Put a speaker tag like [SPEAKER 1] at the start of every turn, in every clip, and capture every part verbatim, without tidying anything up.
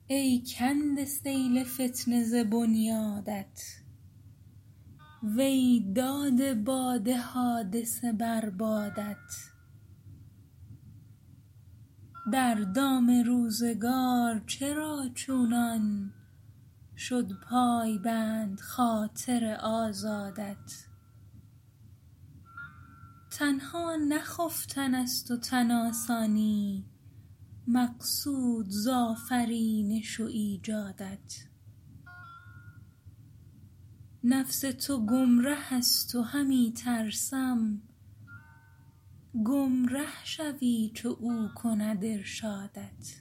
[SPEAKER 1] ای کنده سیل فتنه ز بنیادت، وی داده باد حادثه بر بادت. در دام روزگار چرا چونان، شد پایبند خاطر آزادت. تنها نخفتن است و تن آسانی، مقصود ز آفرینش و ایجادت. نفس تو گمره است و همی ترسم، گمره شوی چو او کند ارشادت.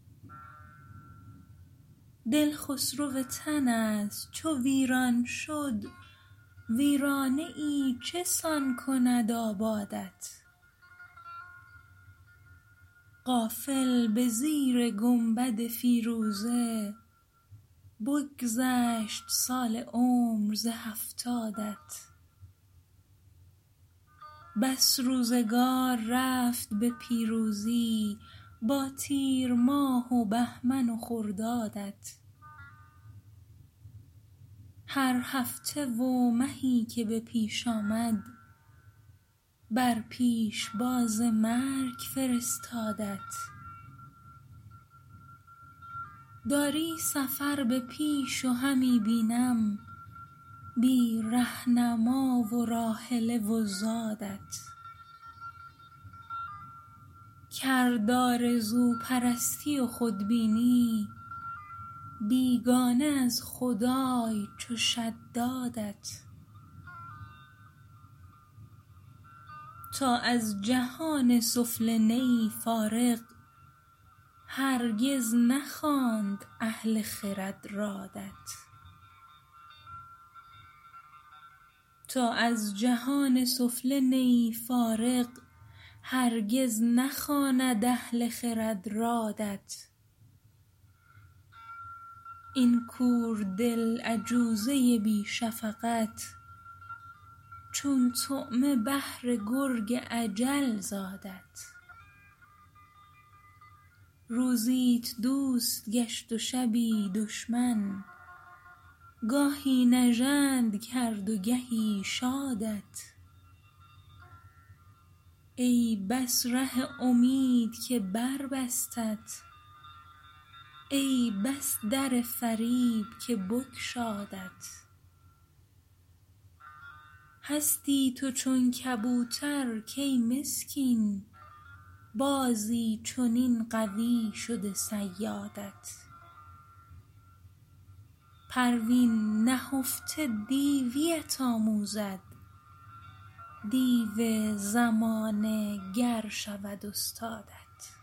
[SPEAKER 1] دل خسرو تن است چو ویران شد، ویرانه ای چه سان کند آبادت. غافل به زیر گنبد فیروزه، بگذشت سال عمر ز هفتادت. بس روزگار رفت به پیروزی، با تیر ماه و بهمن و خردادت. هر هفته و مهی که به پیش آمد، بر پیشباز مرگ فرستادت. داری سفر به پیش و همی بینم، بی رهنما و راحله و زادت. کرد آرزوپرستی و خودبینی، بیگانه از خدای چو شدادت. تا از جهان سفله نه ای فارغ، هرگز نخواند اهل خرد رادت. تا از جهان سفله نه ای فارغ، هرگز نخواند اهل خرد رادت. این کوردل عجوزه بی شفقت، چون طعمه بهر گرگ اجل زادت. روزیت دوست گشت و شبی دشمن، گاهی نژند کرد و گهی شادت. ای بس ره امید که بربستت، ای بس در فریب که بگشادت. هستی تو چون کبوتر کای مسکین، بازی چنین قوی شده صیادت. پروین نهفته دیویت آموزد، دیو زمانه گر شود استادت.